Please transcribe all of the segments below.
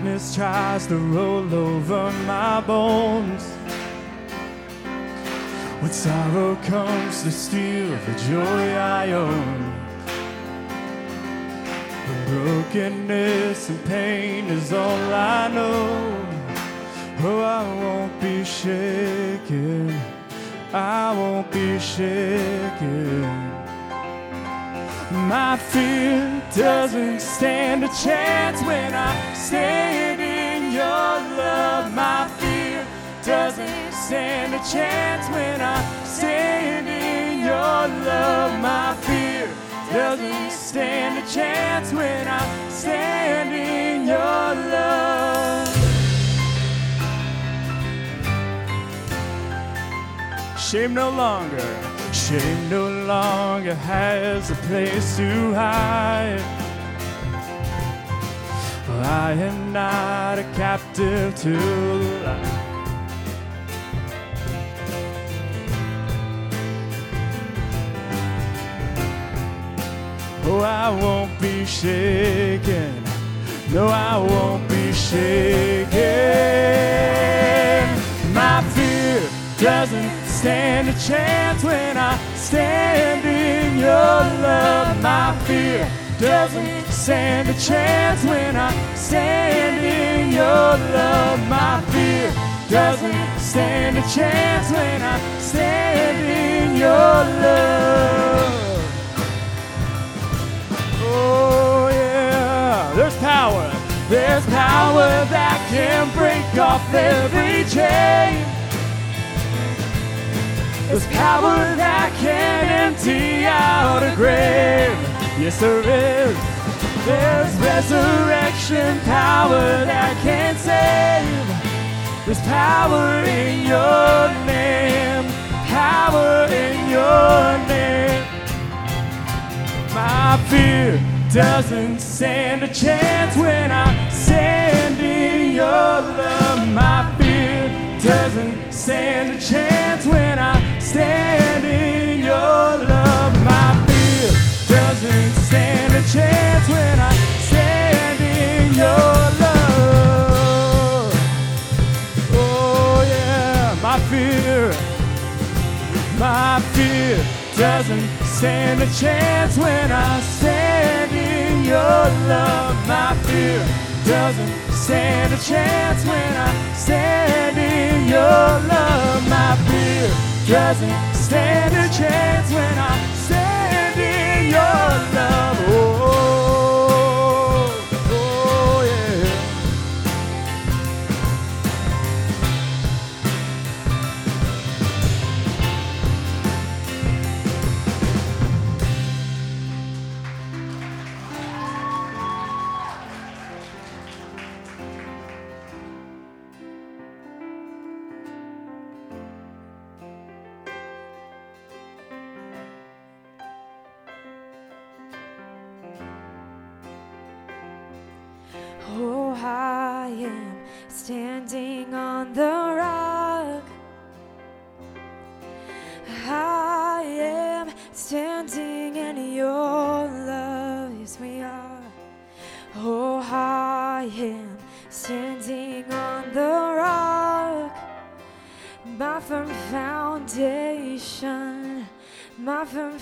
sickness tries to roll over my bones, when sorrow comes to steal the joy I own, when brokenness and pain is all I know, oh, I won't be shaken, I won't be shaken. My fear doesn't stand a chance when I stand in your love. My fear doesn't stand a chance when I stand in your love. My fear doesn't stand a chance when I stand in your love. Shame no longer has a place to hide. I am not a captive to life. Oh, I won't be shaken. No, I won't be shaken. My fear doesn't stand a chance when I stand in your love. My fear doesn't stand a chance when I stand in your love. My fear doesn't stand a chance when I stand in your love. Oh yeah, there's power that can break off every chain. There's power that can empty out a grave. Yes, there is. There's resurrection power that can save. There's power in your name. Power in your name. My fear doesn't stand a chance when I stand in your love. My fear doesn't stand a chance when I stand in your love. My fear doesn't stand a chance when I stand in your love. Oh yeah, my fear doesn't stand a chance when I stand in your love. My fear doesn't stand a chance when I stand in your love. My fear doesn't stand a chance when I stand in your love. Oh yeah. Oh, I am standing on the rock. I am standing in your love. Yes, we are. Oh, I am standing on the rock. My firm foundation. My firm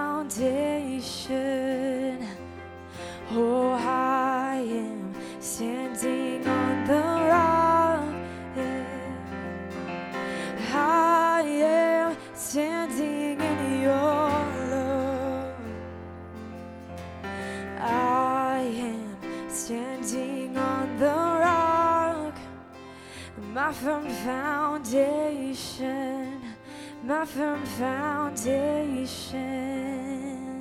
foundation. Oh, I am standing on the rock. Yeah. I am standing in your love. I am standing on the rock. My firm foundation. My firm foundation.